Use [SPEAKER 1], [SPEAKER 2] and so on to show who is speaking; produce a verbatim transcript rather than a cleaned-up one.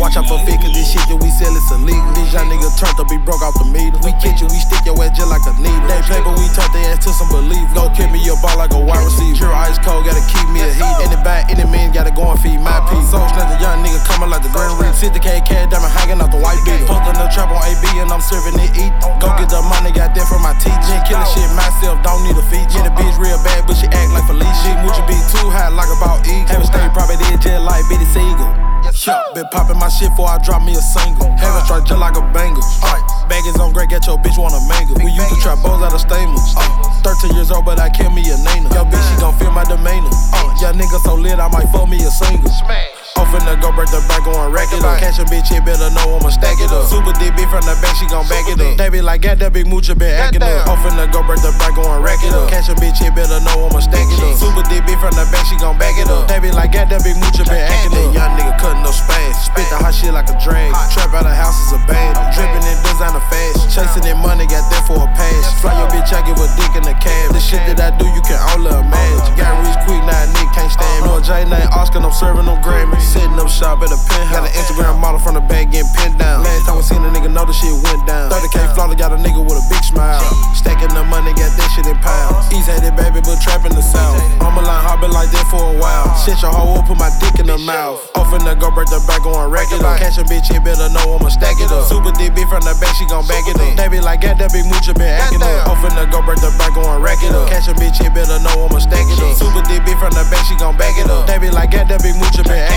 [SPEAKER 1] Watch out for fit, cause this shit that we sell is illegal. This young nigga turned up, be broke off the meter. We catch you, we stick your ass just like a needle. They play, but we turn their ass to some belief. Go kick me your ball like a wide receiver. Pure ice cold, gotta keep me a heat. Any bad, any man, gotta go and feed my people. So snatch a young nigga coming like the Grand Reef. sixty K cash diamond hanging out the white beat. Fucked in the trap on A B and I'm serving it eat. Go get the money, got that from my teeth. Been killing shit myself, don't need a feature. Yeah, the bitch real bad, but she act like Felicia. Moochie be too high, like about eagle. Having stay property just like Bitty Seagull. Yeah, been popping my shit before I drop me a single. Having strike just like a banger. Alright, baggies on great, get your bitch wanna mangle. We used to trap bows out of stamens. Uh, thirteen years old, but I kill me a Nina. Yo, bitch, she gon' feel my demeanor. Uh, yeah, nigga so lit, I might fuck me a single. Off in the go break the back going regular. Catch a bitch, it better know I'ma stack it up. Super D B from the back, she gon' back it up. They be like, got that big moocher been acting up. Off in the go break the back going regular. Catch a bitch, it better know I'ma stack it up. Super D B from the back, she gon' back it up. They be like, got that big moocher been acting up. Young nigga cutting up spades. Spit the hot shit like a drag. Trap out of house is a bag. Drippin' in designer fast. Chasing that money, got that for a pass. Fly your bitch, I give a dick in the cab. The shit that I do, you can only imagine. Got rich quick, now a nigga can't stand me. No J name Oscar, I'm serving them Grammys. Setting up shop at a penthouse. Got an Instagram model from the back getting pinned down. Last time we seen a nigga know the shit went down. thirty K flawless, got a nigga with a big smile. Stacking the money, got that shit in piles. East hated baby, but trapping the south. I'm a line hard, been like that for a while. Shit your hoe up, put my dick in the mouth. Off in the go break the back going regular. Catch a bitch, it better know I'ma stack it up. Super D B from the back, she gon' back it up. They be like, got that big moocher been acting up. Off in the go break the back going regular. Catch a bitch, it better know I'ma stack it up. Super D B from the back, she gon' back it up. They be like, got that big moocher been acting up.